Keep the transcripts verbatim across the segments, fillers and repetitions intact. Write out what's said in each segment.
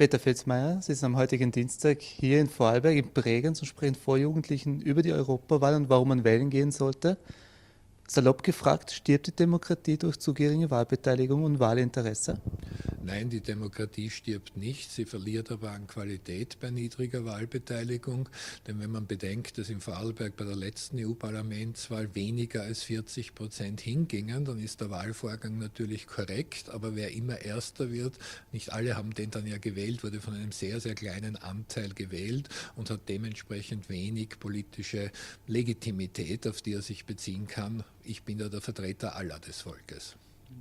Peter Filzmeier, Sie sind am heutigen Dienstag hier in Vorarlberg in Bregenz und sprechen vor Jugendlichen über die Europawahl und warum man wählen gehen sollte. Salopp gefragt, stirbt die Demokratie durch zu geringe Wahlbeteiligung und Wahlinteresse? Nein, die Demokratie stirbt nicht, sie verliert aber an Qualität bei niedriger Wahlbeteiligung. Denn wenn man bedenkt, dass in Vorarlberg bei der letzten E U-Parlamentswahl weniger als vierzig Prozent hingingen, dann ist der Wahlvorgang natürlich korrekt. Aber wer immer Erster wird, nicht alle haben den dann ja gewählt, wurde von einem sehr, sehr kleinen Anteil gewählt und hat dementsprechend wenig politische Legitimität, auf die er sich beziehen kann. Ich bin ja der Vertreter aller des Volkes.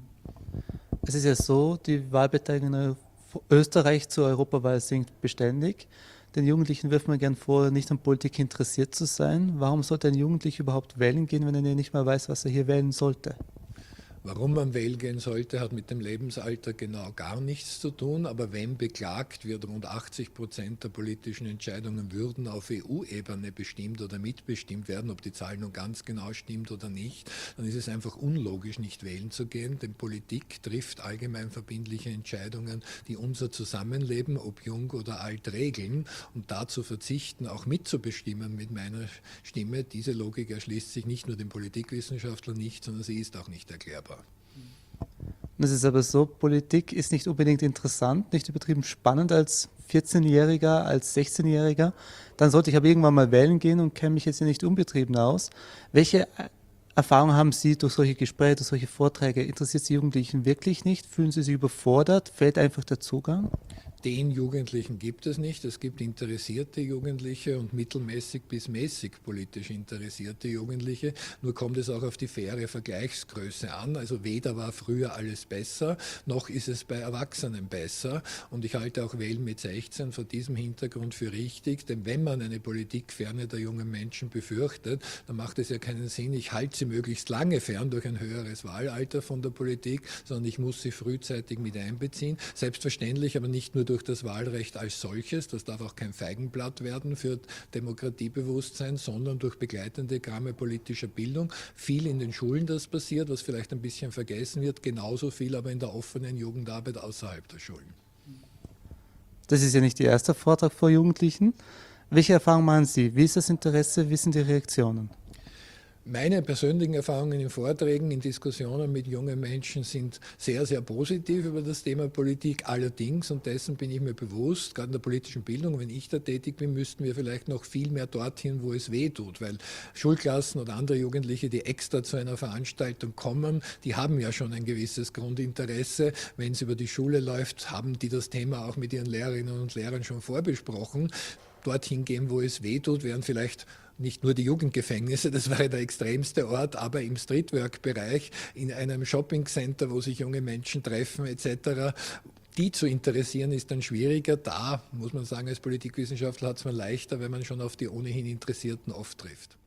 Es ist ja so, die Wahlbeteiligung in Österreich zur Europawahl sinkt beständig. Den Jugendlichen wirft man gern vor, nicht an Politik interessiert zu sein. Warum sollte ein Jugendlicher überhaupt wählen gehen, wenn er nicht mal weiß, was er hier wählen sollte? Warum man wählen gehen sollte, hat mit dem Lebensalter genau gar nichts zu tun. Aber wenn beklagt wird, rund achtzig Prozent der politischen Entscheidungen würden auf E U-Ebene bestimmt oder mitbestimmt werden, ob die Zahl nun ganz genau stimmt oder nicht, dann ist es einfach unlogisch, nicht wählen zu gehen. Denn Politik trifft allgemein verbindliche Entscheidungen, die unser Zusammenleben, ob jung oder alt, regeln. Und dazu verzichten, auch mitzubestimmen mit meiner Stimme, diese Logik erschließt sich nicht nur dem Politikwissenschaftler nicht, sondern sie ist auch nicht erklärbar. Es ist aber so, Politik ist nicht unbedingt interessant, nicht übertrieben spannend als vierzehnjähriger, als sechzehnjähriger. Dann sollte ich aber irgendwann mal wählen gehen und kenne mich jetzt hier nicht unbetrieben aus. Welche Erfahrungen haben Sie durch solche Gespräche, durch solche Vorträge? Interessiert Sie Jugendlichen wirklich nicht? Fühlen Sie sich überfordert? Fehlt einfach der Zugang? Den Jugendlichen gibt es nicht. Es gibt interessierte Jugendliche und mittelmäßig bis mäßig politisch interessierte Jugendliche. Nur kommt es auch auf die faire Vergleichsgröße an. Also weder war früher alles besser, noch ist es bei Erwachsenen besser. Und ich halte auch Wählen mit sechzehn vor diesem Hintergrund für richtig. Denn wenn man eine Politikferne der jungen Menschen befürchtet, dann macht es ja keinen Sinn, ich halte sie möglichst lange fern durch ein höheres Wahlalter von der Politik, sondern ich muss sie frühzeitig mit einbeziehen. Selbstverständlich aber nicht nur durch das Wahlrecht als solches, das darf auch kein Feigenblatt werden für Demokratiebewusstsein, sondern durch begleitende Programme politischer Bildung. Viel in den Schulen, das passiert, was vielleicht ein bisschen vergessen wird, genauso viel aber in der offenen Jugendarbeit außerhalb der Schulen. Das ist ja nicht Ihr erster Vortrag vor Jugendlichen. Welche Erfahrungen machen Sie? Wie ist das Interesse? Wie sind die Reaktionen? Meine persönlichen Erfahrungen in Vorträgen, in Diskussionen mit jungen Menschen sind sehr, sehr positiv über das Thema Politik. Allerdings, und dessen bin ich mir bewusst, gerade in der politischen Bildung, wenn ich da tätig bin, müssten wir vielleicht noch viel mehr dorthin, wo es weh tut. Weil Schulklassen oder andere Jugendliche, die extra zu einer Veranstaltung kommen, die haben ja schon ein gewisses Grundinteresse. Wenn es über die Schule läuft, haben die das Thema auch mit ihren Lehrerinnen und Lehrern schon vorbesprochen. Dorthin gehen, wo es weh tut, wären vielleicht nicht nur die Jugendgefängnisse, das wäre der extremste Ort, aber im Streetwork-Bereich, in einem Shoppingcenter, wo sich junge Menschen treffen et cetera, die zu interessieren, ist dann schwieriger. Da, muss man sagen, als Politikwissenschaftler hat es man leichter, wenn man schon auf die ohnehin Interessierten oft trifft.